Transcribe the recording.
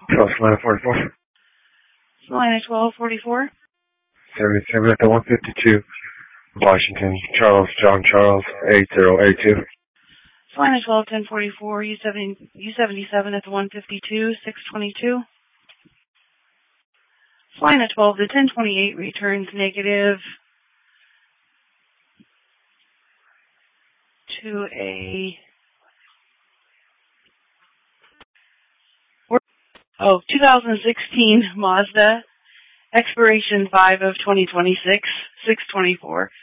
Salina 44. Salina 1244. 77 at the 152. Washington, John Charles, 8082. Salina 121044, U77 at the 152, 622. Salina 12 to 1028 returns negative to a 2016 Mazda, expiration 5 of 2026, 624.